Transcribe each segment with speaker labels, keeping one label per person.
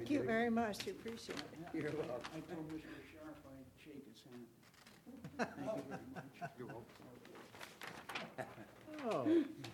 Speaker 1: Thank you very much, appreciate it.
Speaker 2: You're welcome.
Speaker 3: I told Mr. Sharp I'd shake his hand. Thank you very much.
Speaker 2: You're welcome.
Speaker 1: Oh,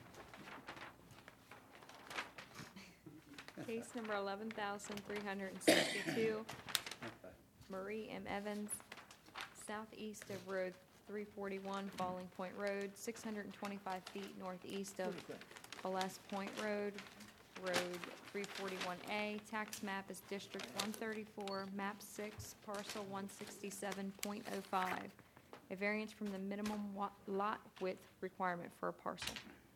Speaker 4: Case number 11,362, Marie M. Evans, southeast of Road 341, Falling Point Road, 625 feet northeast of Ballast Point Road, Road 341A. Tax map is District 134, Map 6, Parcel 167.05. A variance from the minimum lot width requirement for a parcel.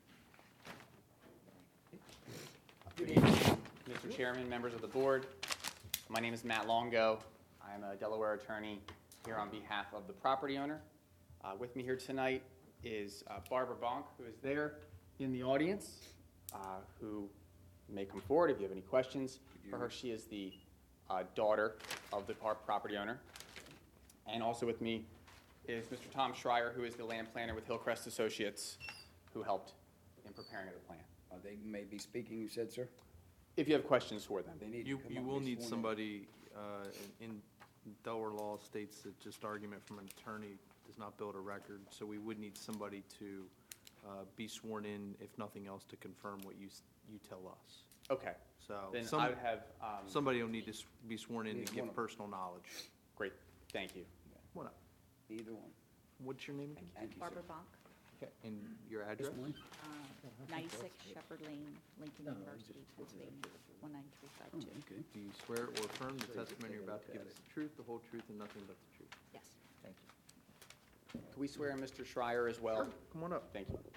Speaker 5: Good evening, Mr. Chairman, members of the board. My name is Matt Longo. I'm a Delaware attorney here on behalf of the property owner. With me here tonight is Barbara Bonk, who is there in the audience, who may come forward if you have any questions for her. She is the daughter of the property owner. And also with me is Mr. Tom Schreier, who is the land planner with Hillcrest Associates, who helped in preparing the plan.
Speaker 2: They may be speaking, you said, sir?
Speaker 5: If you have questions for them.
Speaker 2: They need to
Speaker 6: You
Speaker 2: come
Speaker 6: you
Speaker 2: up
Speaker 6: will
Speaker 2: and be
Speaker 6: need
Speaker 2: sworn in.
Speaker 6: somebody, in Delaware law states that just argument from an attorney does not build a record, so we would need somebody to be sworn in, if nothing else, to confirm what you tell us.
Speaker 5: Okay.
Speaker 6: So
Speaker 5: Then I would have,
Speaker 6: somebody will need to be sworn in
Speaker 2: Need
Speaker 6: to
Speaker 2: one
Speaker 6: give
Speaker 2: of-
Speaker 6: personal knowledge.
Speaker 5: great, thank you.
Speaker 6: What up?
Speaker 2: Either one.
Speaker 6: What's your name again?
Speaker 2: Thank you,
Speaker 7: Barbara
Speaker 2: sir.
Speaker 7: Bonk,
Speaker 6: Okay, and your address?
Speaker 7: 96 Shepherd Lane, Lincoln University, Pennsylvania, 19352.
Speaker 2: Okay.
Speaker 6: Do you swear or affirm the testimony you're about to give is the truth, the whole truth, and nothing but the truth?
Speaker 7: Yes.
Speaker 6: Thank you.
Speaker 5: Can we swear in Mr. Schreier as well?
Speaker 6: Come on up.
Speaker 5: Thank you.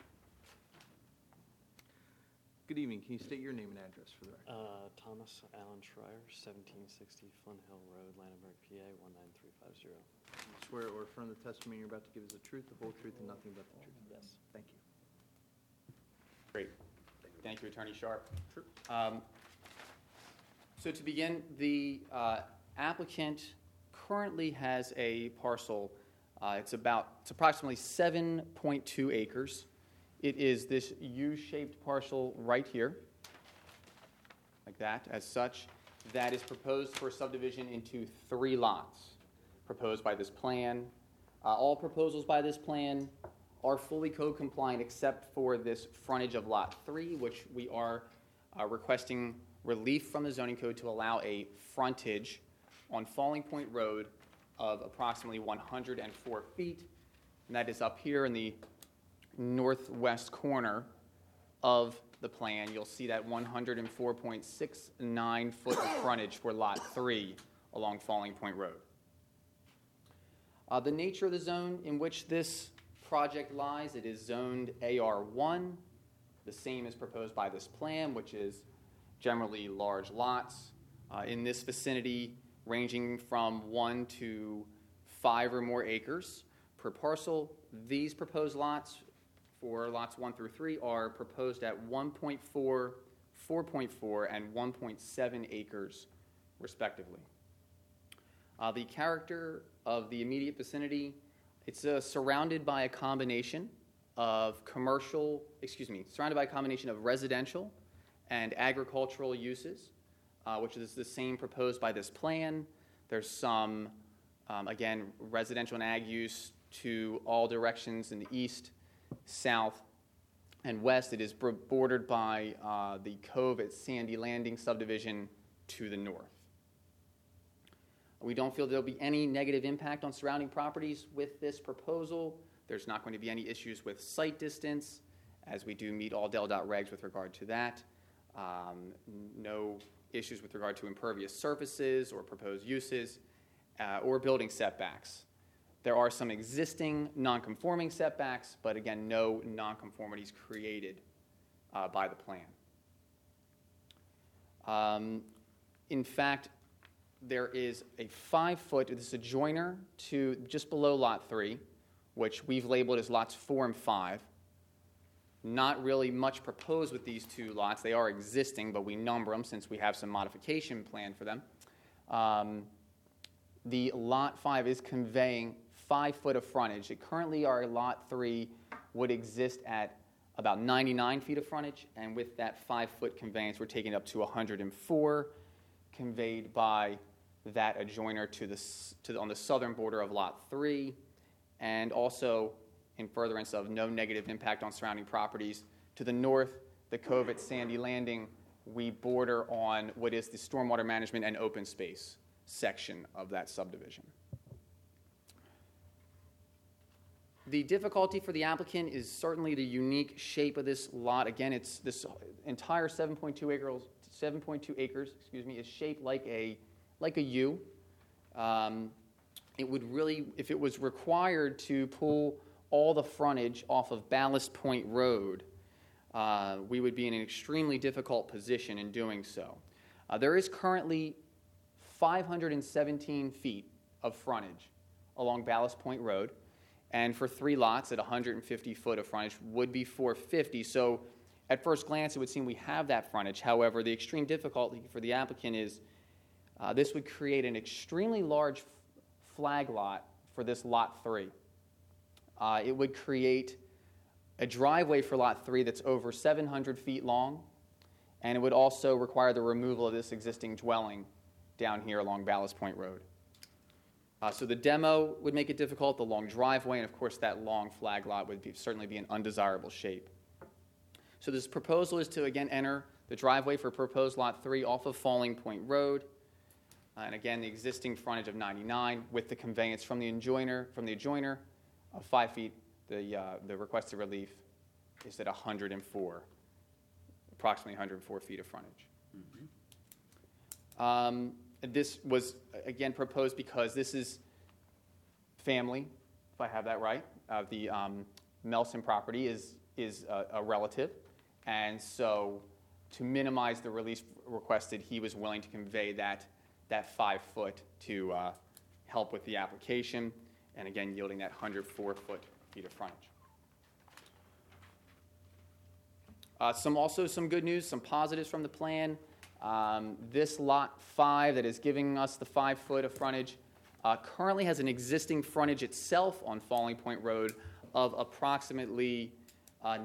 Speaker 6: Good evening. Can you state your name and address for the record?
Speaker 8: Thomas Allen Schreier, 1760 Flint Hill Road, Landenberg, PA, 19350.
Speaker 6: Swear or affirm the testimony you're about to give is the truth, the whole truth, and nothing but the truth?
Speaker 8: Yes.
Speaker 6: Thank you.
Speaker 5: Great. Thank you, Attorney Sharp.
Speaker 6: Sure.
Speaker 5: So to begin, the applicant currently has a parcel. It's approximately 7.2 acres. It is this U-shaped parcel right here, like that, as such, that is proposed for subdivision into 3 lots, proposed by this plan. All proposals by this plan are fully code compliant except for this frontage of Lot 3, which we are requesting relief from the zoning code to allow a frontage on Falling Point Road of approximately 104 feet, and that is up here in the northwest corner of the plan. You'll see that 104.69 foot of frontage for Lot 3 along Falling Point Road. The nature of the zone in which this project lies, it is zoned AR1, the same as proposed by this plan, which is generally large lots in this vicinity ranging from 1 to 5 or more acres per parcel. These proposed lots for lots 1 through 3 are proposed at 1.4, 4.4, and 1.7 acres, respectively. The character of the immediate vicinity, it's surrounded by a combination of residential and agricultural uses, which is the same proposed by this plan. There's some, again, residential and ag use to all directions in the east, south, and west. It is bordered by the Cove at Sandy Landing subdivision to the north. We don't feel there'll be any negative impact on surrounding properties with this proposal. There's not going to be any issues with site distance, as we do meet all Del.Dot regs with regard to that. No issues with regard to impervious surfaces or proposed uses or building setbacks. There are some existing non-conforming setbacks, but again, no non-conformities created by the plan. In fact, there is a 5-foot, this is a joiner to just below Lot 3, which we've labeled as lots 4 and 5. Not really much proposed with these 2 lots. They are existing, but we number them since we have some modification planned for them. The Lot 5 is conveying 5 foot of frontage. Currently, our Lot 3 would exist at about 99 feet of frontage, and with that 5-foot conveyance, we're taking it up to 104, conveyed by that adjoiner on the southern border of Lot 3, and also in furtherance of no negative impact on surrounding properties. To the north, the cove at Sandy Landing, we border on what is the stormwater management and open space section of that subdivision. The difficulty for the applicant is certainly the unique shape of this lot. Again, it's this entire 7.2 acres, is shaped like a U. It would really, if it was required to pull all the frontage off of Ballast Point Road, we would be in an extremely difficult position in doing so. There is currently 517 feet of frontage along Ballast Point Road, and for 3 lots at 150 foot of frontage would be 450. So at first glance, it would seem we have that frontage. However, the extreme difficulty for the applicant is this would create an extremely large flag lot for this Lot 3. It would create a driveway for Lot 3 that's over 700 feet long, and it would also require the removal of this existing dwelling down here along Ballast Point Road. So the demo would make it difficult, the long driveway, and of course that long flag lot would certainly be an undesirable shape. So this proposal is to again enter the driveway for proposed Lot 3 off of Falling Point Road, and again the existing frontage of 99 with the conveyance from the adjoiner of 5 feet. The requested relief is at 104, approximately 104 feet of frontage. This was, again, proposed because this is family, if I have that right. The Melson property is a relative, and so to minimize the relief requested, he was willing to convey that 5 foot to help with the application, and again, yielding that 104 feet of frontage. Some good news, some positives from the plan. This Lot 5 that is giving us the 5 foot of frontage currently has an existing frontage itself on Falling Point Road of approximately about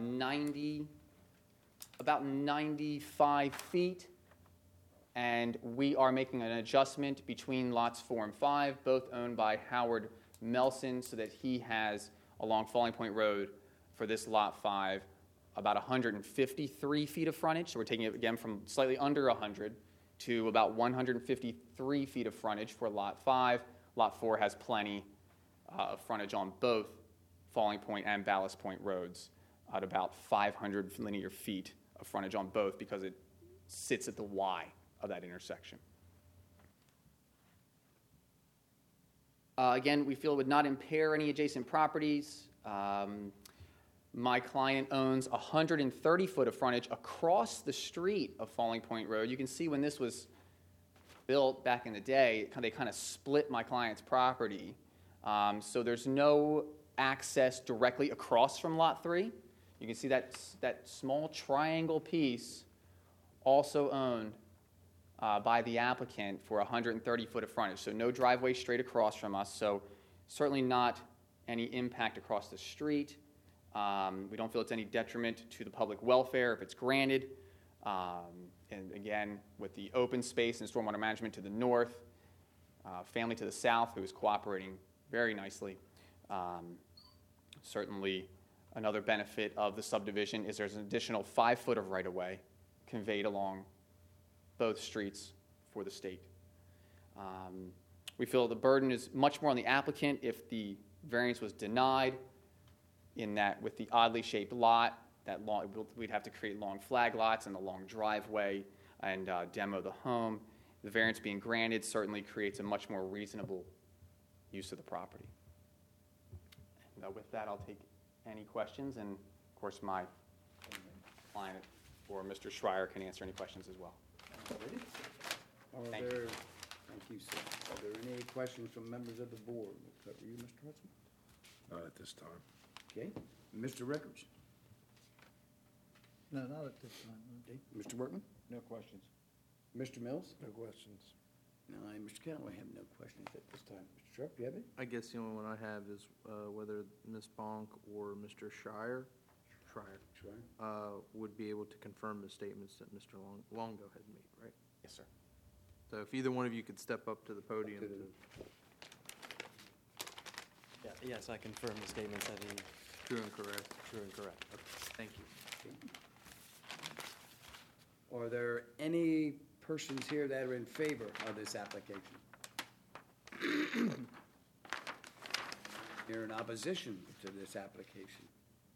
Speaker 5: 95 feet, and we are making an adjustment between lots 4 and 5, both owned by Howard Melson, so that he has along Falling Point Road for this Lot 5 about 153 feet of frontage. So we're taking it again from slightly under 100 to about 153 feet of frontage for Lot 5. Lot 4 has plenty of frontage on both Falling Point and Ballast Point Roads at about 500 linear feet of frontage on both because it sits at the Y of that intersection. Again, we feel it would not impair any adjacent properties. My client owns 130 foot of frontage across the street of Falling Point Road. You can see when this was built back in the day, they kind of split my client's property. So there's no access directly across from Lot 3. You can see that small triangle piece also owned by the applicant for 130 foot of frontage. So no driveway straight across from us, so certainly not any impact across the street. We don't feel it's any detriment to the public welfare if it's granted. And again, with the open space and stormwater management to the north, family to the south who is cooperating very nicely. Certainly another benefit of the subdivision is there's an additional 5 foot of right-of-way conveyed along both streets for the state. We feel the burden is much more on the applicant if the variance was denied, in that with the oddly shaped lot, we'd have to create long flag lots and a long driveway and demo the home. The variance being granted certainly creates a much more reasonable use of the property. And with that, I'll take any questions, and of course my client or Mr. Schreier can answer any questions as well.
Speaker 2: Thank you, sir. Are there any questions from members of the board? We'll start with you, Mr. Hudson.
Speaker 9: Not at this time.
Speaker 2: Okay. Mr. Rickards?
Speaker 3: No, not at this time.
Speaker 2: Okay. Mr. Workman?
Speaker 9: No questions.
Speaker 2: Mr. Mills?
Speaker 9: No questions.
Speaker 2: No, Mr. Callaway, I have no questions at this time. Mr. Sharp, you have any?
Speaker 6: I guess the only one I have is whether Ms. Bonk or Mr. Schreier would be able to confirm the statements that Mr. Longo had made, right?
Speaker 5: Yes, sir.
Speaker 6: So if either one of you could step up to the podium.
Speaker 2: To the-
Speaker 8: Yeah, yes, I confirm the statements that he,
Speaker 6: True and correct.
Speaker 8: true and correct.
Speaker 6: Thank you.
Speaker 2: Are there any persons here that are in favor of this application? Here in opposition to this application?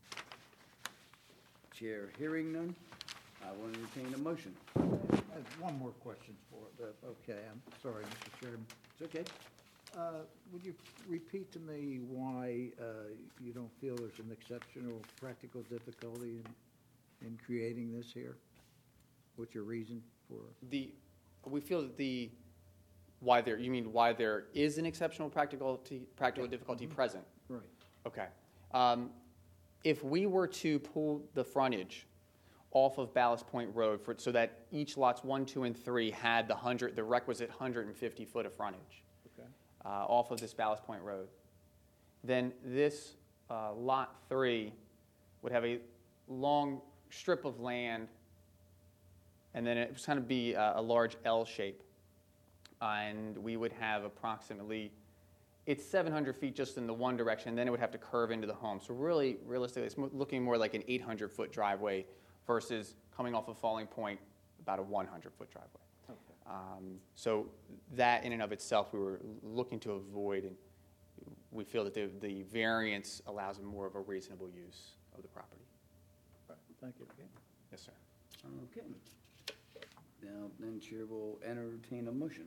Speaker 2: Chair hearing none, I will entertain a motion.
Speaker 1: I have one more question for it, okay, I'm sorry, Mr. Chairman.
Speaker 2: It's okay.
Speaker 1: Would you repeat to me why you don't feel there's an exceptional practical difficulty in creating this here? What's your reason for?
Speaker 5: We feel that you mean why there is an exceptional practical difficulty present?
Speaker 1: Right.
Speaker 5: Okay. If we were to pull the frontage off of Ballast Point Road so that each lots 1, 2, and 3 had the requisite 150 foot of frontage
Speaker 1: Okay.
Speaker 5: off of this Ballast Point Road, then this lot 3 would have a long strip of land, and then it would kind of be a large L shape, and we would have approximately. It's 700 feet just in the one direction, then it would have to curve into the home. So really, realistically, it's looking more like an 800-foot driveway versus coming off of Falling Point, about a 100-foot driveway.
Speaker 1: Okay.
Speaker 5: So that in and of itself, we were looking to avoid, and we feel that the variance allows more of a reasonable use of the property.
Speaker 1: Right. Thank you.
Speaker 5: Yes, sir.
Speaker 2: Okay. Now, then Chair will entertain a motion.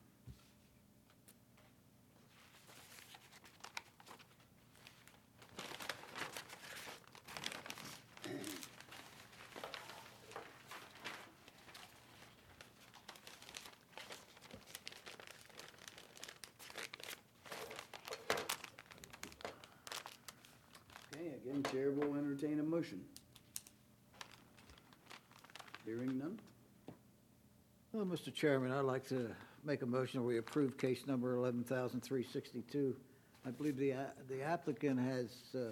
Speaker 2: Okay, again, Chair will entertain a motion. Hearing none?
Speaker 1: Well, Mr. Chairman, I'd like to make a motion that we approve case number 11,362. I believe the applicant has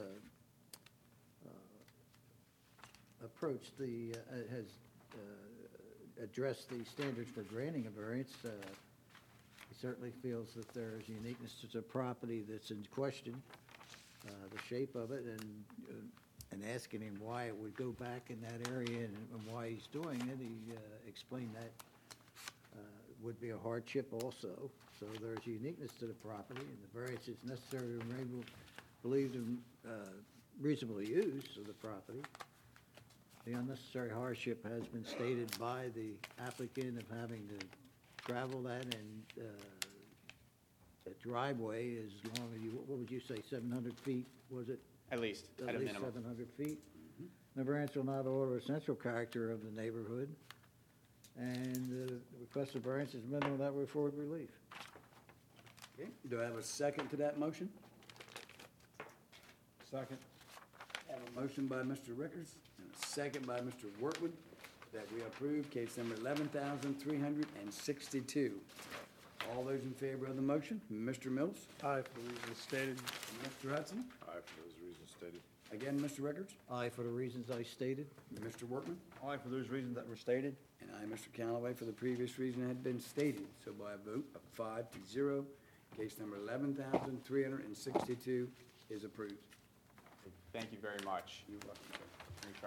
Speaker 1: approached has addressed the standards for granting a variance. He certainly feels that there is uniqueness to the property that's in question, the shape of it, and asking him why it would go back in that area and why he's doing it. He explained that would be a hardship also. So there's uniqueness to the property, and the variance is necessary to enable believed in reasonable use of the property. The unnecessary hardship has been stated by the applicant of having to travel that, and the driveway is long as you, what would you say, 700 feet, was it?
Speaker 5: At least, at a
Speaker 1: At least
Speaker 5: minimum.
Speaker 1: 700 feet. The variance will not alter the essential character of the neighborhood, and the request of variance is minimal that will afford relief.
Speaker 2: Okay, do I have a second to that motion?
Speaker 9: Second.
Speaker 2: I have a motion by Mr. Rickers and a second by Mr. Workwood that we approve case number 11,362. All those in favor of the motion? Mr. Mills?
Speaker 3: Aye, for the reasons stated.
Speaker 2: Mr. Hudson?
Speaker 9: Aye, for those reasons stated.
Speaker 2: Again, Mr. Rickers?
Speaker 1: Aye, for the reasons I stated.
Speaker 2: Mr. Workman?
Speaker 3: Aye, for those reasons that were stated.
Speaker 2: And I, Mr. Callaway, for the previous reason had been stated. So by a vote of 5-0, case number 11,362 is approved.
Speaker 5: Thank you very much.
Speaker 2: You're welcome, sir.